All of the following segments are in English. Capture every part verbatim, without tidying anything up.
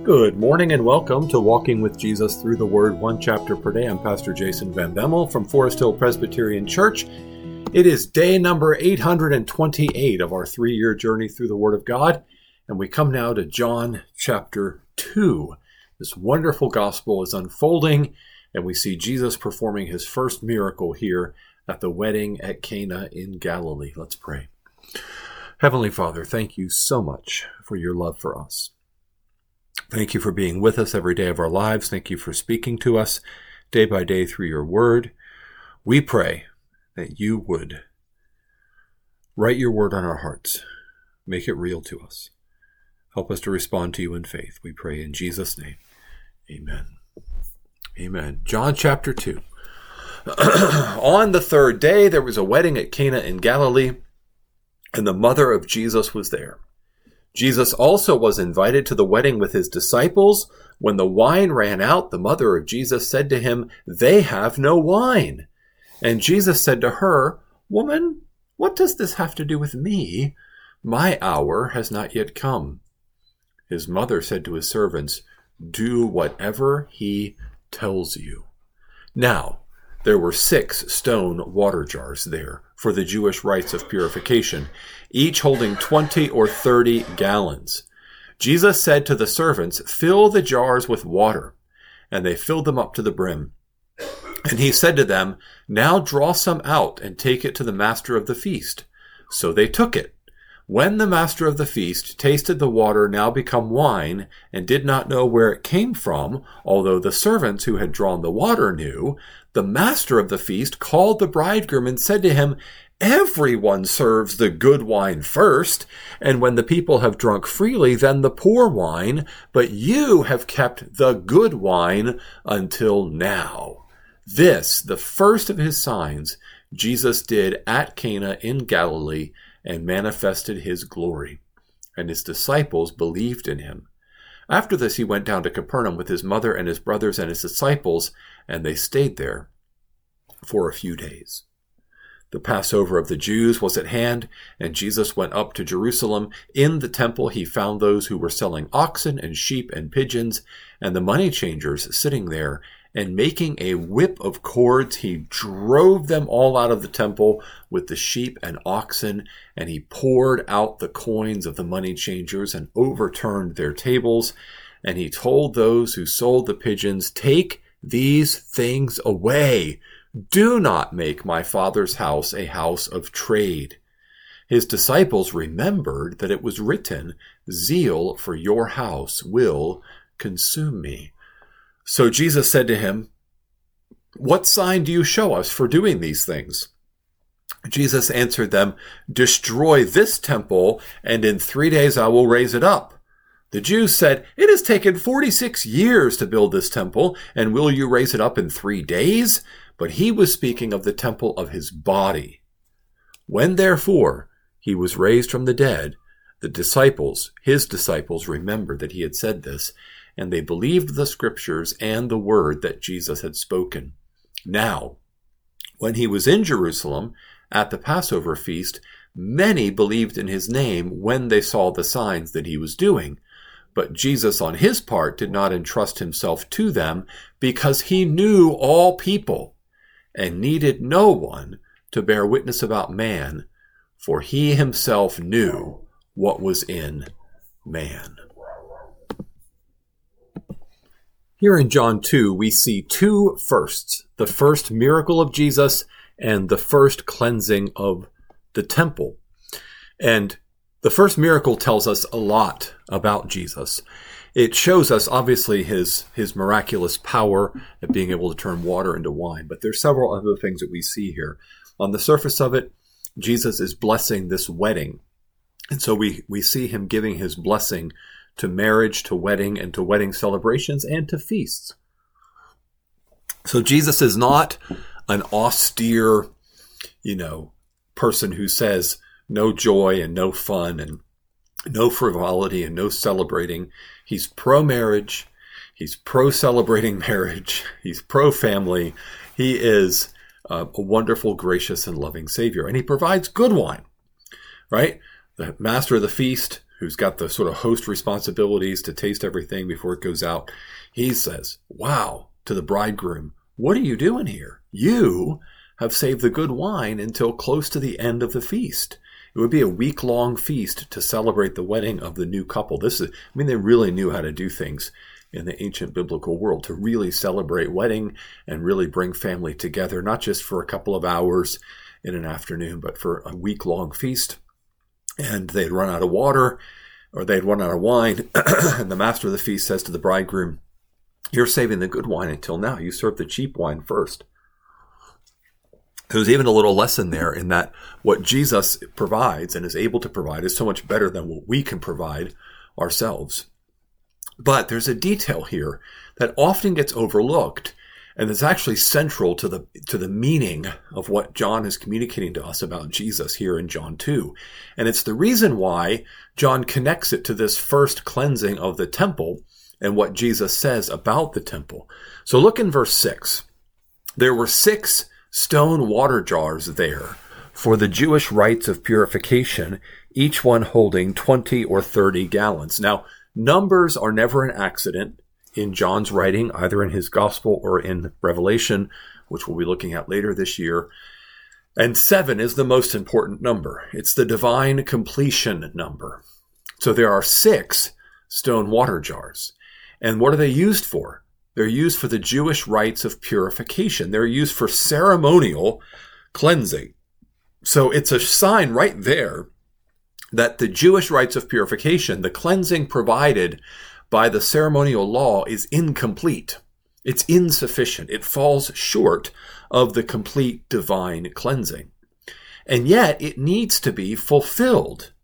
Good morning and welcome to Walking with Jesus Through the Word, one chapter per day. I'm Pastor Jason Van Bemmel from Forest Hill Presbyterian Church. It is day number eight hundred twenty-eight of our three-year journey through the Word of God, and we come now to John chapter two. This wonderful gospel is unfolding, and we see Jesus performing his first miracle here at the wedding at Cana in Galilee. Let's pray. Heavenly Father, thank you so much for your love for us. Thank you for being with us every day of our lives. Thank you for speaking to us day by day through your word. We pray that you would write your word on our hearts. Make it real to us. Help us to respond to you in faith. We pray in Jesus' name. Amen. Amen. John chapter two. On the third day, there was a wedding at Cana in Galilee, and the mother of Jesus was there. Jesus also was invited to the wedding with his disciples. When the wine ran out, the mother of Jesus said to him, "They have no wine." And Jesus said to her, "Woman, what does this have to do with me? My hour has not yet come." His mother said to his servants, "Do whatever he tells you." Now, there were six stone water jars there for the Jewish rites of purification, each holding twenty or thirty gallons. Jesus said to the servants, "Fill the jars with water," and they filled them up to the brim. And he said to them, "Now draw some out and take it to the master of the feast." So they took it. When the master of the feast tasted the water now become wine and did not know where it came from, although the servants who had drawn the water knew, the master of the feast called the bridegroom and said to him, "Everyone serves the good wine first, and when the people have drunk freely, then the poor wine, but you have kept the good wine until now." This, the first of his signs, Jesus did at Cana in Galilee, and manifested his glory, and his disciples believed in him. After this he went down to Capernaum with his mother and his brothers and his disciples, and they stayed there for a few days. The Passover of the Jews was at hand, and Jesus went up to Jerusalem. In the temple he found those who were selling oxen and sheep and pigeons, and the money changers sitting there, and making a whip of cords, he drove them all out of the temple with the sheep and oxen, and he poured out the coins of the money changers and overturned their tables. And he told those who sold the pigeons, "Take these things away. Do not make my Father's house a house of trade." His disciples remembered that it was written, "Zeal for your house will consume me." So Jesus said to him, "What sign do you show us for doing these things?" Jesus answered them, "Destroy this temple, and in three days I will raise it up." The Jews said, "It has taken forty-six years to build this temple, and will you raise it up in three days? But he was speaking of the temple of his body. When therefore he was raised from the dead, the disciples, his disciples, remembered that he had said this, and they believed the scriptures and the word that Jesus had spoken. Now, when he was in Jerusalem at the Passover feast, many believed in his name when they saw the signs that he was doing. But Jesus on his part did not entrust himself to them, because he knew all people and needed no one to bear witness about man, for he himself knew what was in man. Here in John two, we see two firsts, the first miracle of Jesus and the first cleansing of the temple. And the first miracle tells us a lot about Jesus. It shows us, obviously, his, his miraculous power at being able to turn water into wine. But there's several other things that we see here. On the surface of it, Jesus is blessing this wedding. And so we, we see him giving his blessing to marriage, to wedding, and to wedding celebrations, and to feasts. So Jesus is not an austere, you know, person who says no joy and no fun and no frivolity and no celebrating. He's pro-marriage. He's pro-celebrating marriage. He's pro-family. He is uh, a wonderful, gracious, and loving Savior. And he provides good wine, right? The master of the feast, who's got the sort of host responsibilities to taste everything before it goes out, he says, wow, to the bridegroom, what are you doing here? You have saved the good wine until close to the end of the feast. It would be a week-long feast to celebrate the wedding of the new couple. This is, I mean, they really knew how to do things in the ancient biblical world, to really celebrate wedding and really bring family together, not just for a couple of hours in an afternoon, but for a week-long feast. And they'd run out of water, or they'd run out of wine, and the master of the feast says to the bridegroom, you're saving the good wine until now. You served the cheap wine first. There's even a little lesson there in that what Jesus provides and is able to provide is so much better than what we can provide ourselves. But there's a detail here that often gets overlooked, and it's actually central to the to the meaning of what John is communicating to us about Jesus here in John two. And it's the reason why John connects it to this first cleansing of the temple and what Jesus says about the temple. So look in verse six. There were six stone water jars there for the Jewish rites of purification, each one holding twenty or thirty gallons. Now, numbers are never an accident in John's writing, either in his gospel or in Revelation, which we'll be looking at later this year. And seven is the most important number. It's the divine completion number. So there are six stone water jars. And what are they used for? They're used for the Jewish rites of purification. They're used for ceremonial cleansing. So it's a sign right there that the Jewish rites of purification, the cleansing provided by the ceremonial law, is incomplete. It's insufficient. It falls short of the complete divine cleansing. And yet it needs to be fulfilled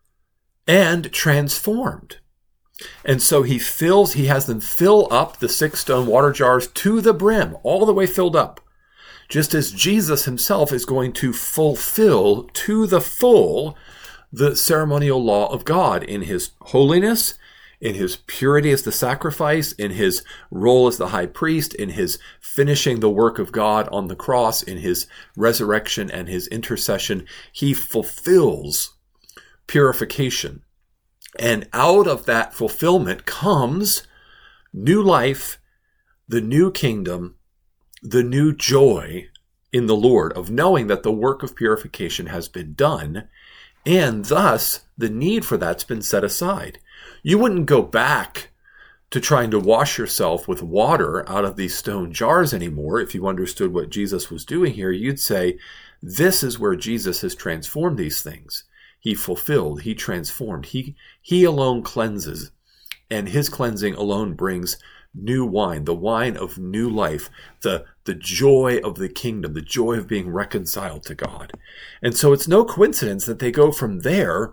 and transformed. And so he fills, he has them fill up the six stone water jars to the brim, all the way filled up, just as Jesus himself is going to fulfill to the full the ceremonial law of God in his holiness, in his purity as the sacrifice, in his role as the high priest, in his finishing the work of God on the cross, in his resurrection and his intercession. He fulfills purification. And out of that fulfillment comes new life, the new kingdom, the new joy in the Lord of knowing that the work of purification has been done, and thus the need for that's been set aside. You wouldn't go back to trying to wash yourself with water out of these stone jars anymore if you understood what Jesus was doing here. You'd say, this is where Jesus has transformed these things. He fulfilled, he transformed, he, he alone cleanses, and his cleansing alone brings new wine, the wine of new life, the, the joy of the kingdom, the joy of being reconciled to God. And so it's no coincidence that they go from there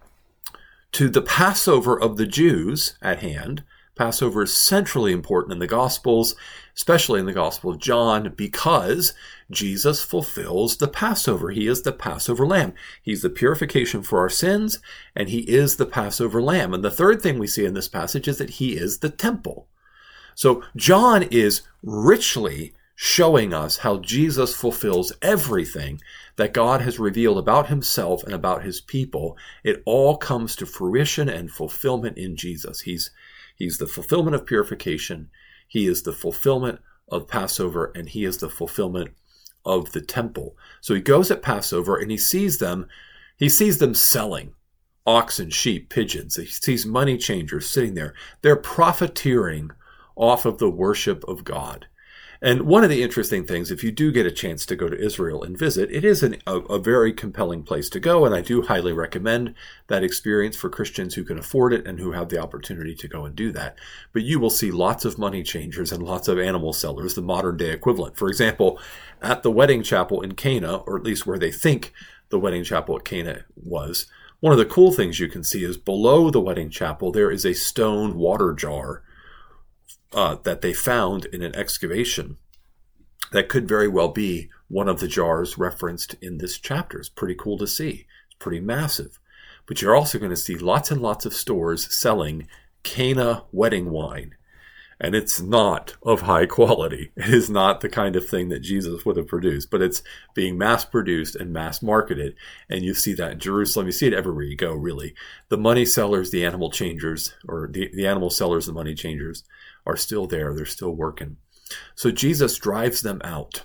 to the Passover of the Jews at hand. Passover is centrally important in the Gospels, especially in the Gospel of John, because Jesus fulfills the Passover. He is the Passover lamb. He's the purification for our sins, and he is the Passover lamb. And the third thing we see in this passage is that he is the temple. So John is richly showing us how Jesus fulfills everything that God has revealed about himself and about his people. It all comes to fruition and fulfillment in Jesus. He's He's the fulfillment of purification. He is the fulfillment of Passover, and he is the fulfillment of the temple. So he goes at Passover and he sees them, he sees them selling oxen, sheep, pigeons. He sees money changers sitting there. They're profiteering off of the worship of God. And one of the interesting things, if you do get a chance to go to Israel and visit, it is an, a, a very compelling place to go, and I do highly recommend that experience for Christians who can afford it and who have the opportunity to go and do that. But you will see lots of money changers and lots of animal sellers, the modern day equivalent. For example, at the wedding chapel in Cana, or at least where they think the wedding chapel at Cana was, one of the cool things you can see is below the wedding chapel there is a stone water jar Uh, that they found in an excavation that could very well be one of the jars referenced in this chapter. It's pretty cool to see. It's pretty massive. But you're also going to see lots and lots of stores selling Cana wedding wine. And it's not of high quality. It is not the kind of thing that Jesus would have produced, but it's being mass produced and mass marketed. And you see that in Jerusalem. You see it everywhere you go, really. The money sellers, the animal changers, or the, the animal sellers, the money changers are still there. They're still working. So Jesus drives them out.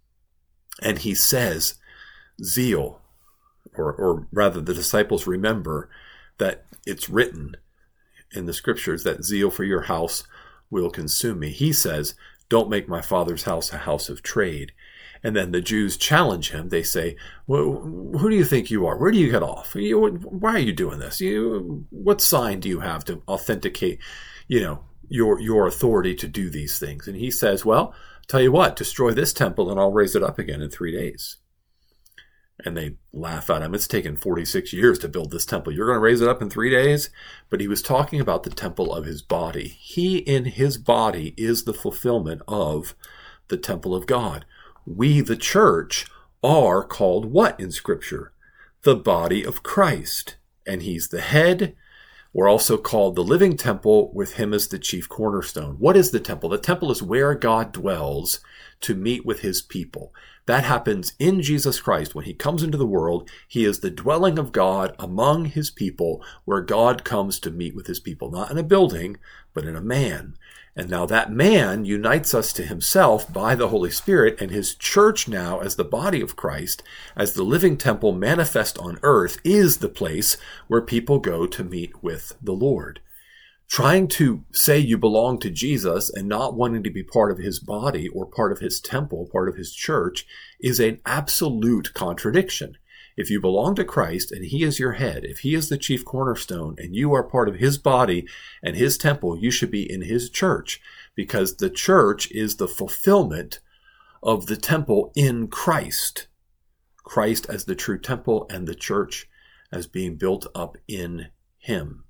And he says, zeal, or, or rather the disciples remember that it's written in the scriptures that zeal for your house will consume me. He says, don't make my Father's house a house of trade. And then the Jews challenge him. They say, well, who do you think you are? Where do you get off? You, why are you doing this? You, what sign do you have to authenticate, you know, your, your authority to do these things? And he says, well, tell you what, destroy this temple and I'll raise it up again in three days. And they laugh at him. It's taken forty-six years to build this temple. You're going to raise it up in three days? But he was talking about the temple of his body. He in his body is the fulfillment of the temple of God. We, the church, are called what in Scripture? The body of Christ. And he's the head. We're also called the living temple with him as the chief cornerstone. What is the temple? The temple is where God dwells to meet with his people. That happens in Jesus Christ. When he comes into the world, he is the dwelling of God among his people, where God comes to meet with his people, not in a building, but in a man. And now that man unites us to himself by the Holy Spirit, and his church now, as the body of Christ, as the living temple manifest on earth, is the place where people go to meet with the Lord. Trying to say you belong to Jesus and not wanting to be part of his body or part of his temple, part of his church, is an absolute contradiction. If you belong to Christ and he is your head, if he is the chief cornerstone and you are part of his body and his temple, you should be in his church, because the church is the fulfillment of the temple in Christ. Christ as the true temple and the church as being built up in him.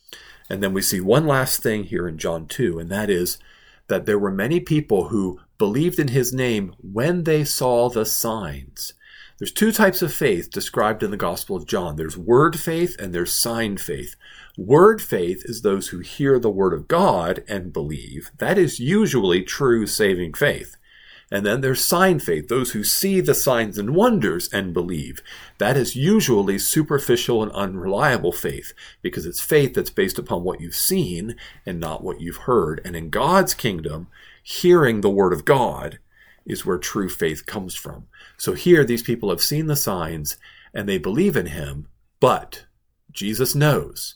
And then we see one last thing here in John two, and that is that there were many people who believed in his name when they saw the signs. There's two types of faith described in the Gospel of John. There's word faith and there's sign faith. Word faith is those who hear the word of God and believe. That is usually true saving faith. And then there's sign faith, those who see the signs and wonders and believe. That is usually superficial and unreliable faith, because it's faith that's based upon what you've seen and not what you've heard. And in God's kingdom, hearing the word of God is where true faith comes from. So here, these people have seen the signs and they believe in him, but Jesus knows,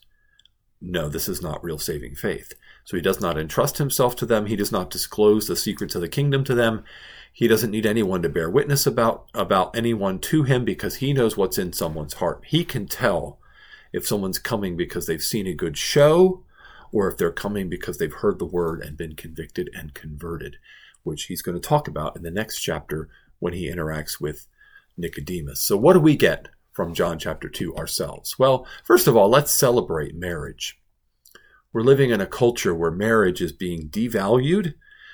no, this is not real saving faith. So he does not entrust himself to them. He does not disclose the secrets of the kingdom to them. He doesn't need anyone to bear witness about, about anyone to him, because he knows what's in someone's heart. He can tell if someone's coming because they've seen a good show, or if they're coming because they've heard the word and been convicted and converted, which he's going to talk about in the next chapter when he interacts with Nicodemus. So what do we get from John chapter two ourselves? Well, first of all, let's celebrate marriage. We're living in a culture where marriage is being devalued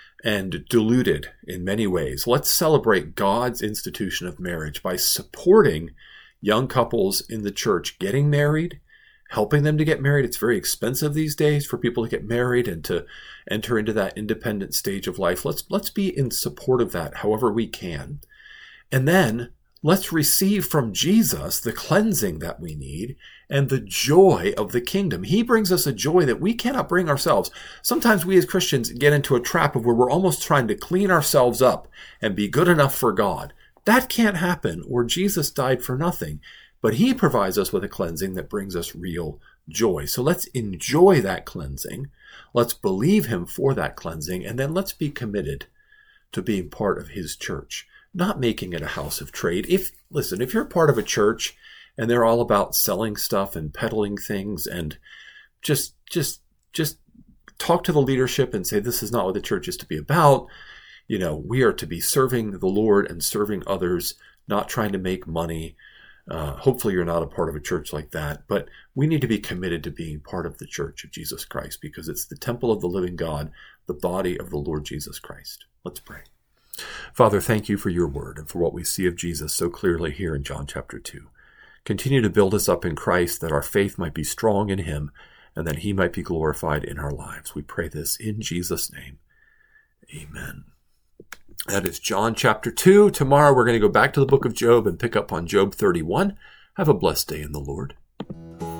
and diluted in many ways. Let's celebrate God's institution of marriage by supporting young couples in the church getting married, helping them to get married. It's very expensive these days for people to get married and to enter into that independent stage of life. Let's, let's be in support of that however we can. And then let's receive from Jesus the cleansing that we need and the joy of the kingdom. He brings us a joy that we cannot bring ourselves. Sometimes we as Christians get into a trap of where we're almost trying to clean ourselves up and be good enough for God. That can't happen, or Jesus died for nothing. But he provides us with a cleansing that brings us real joy. So let's enjoy that cleansing. Let's believe him for that cleansing. And then let's be committed to being part of his church, not making it a house of trade. If, listen, if you're part of a church and they're all about selling stuff and peddling things, and just, just, just talk to the leadership and say, this is not what the church is to be about. You know, we are to be serving the Lord and serving others, not trying to make money. Uh, hopefully you're not a part of a church like that, but we need to be committed to being part of the church of Jesus Christ, because it's the temple of the living God, the body of the Lord Jesus Christ. Let's pray. Father, thank you for your word and for what we see of Jesus so clearly here in John chapter two. Continue to build us up in Christ, that our faith might be strong in him, and that he might be glorified in our lives. We pray this in Jesus' name. Amen. That is John chapter two. Tomorrow we're going to go back to the book of Job and pick up on Job thirty-one. Have a blessed day in the Lord.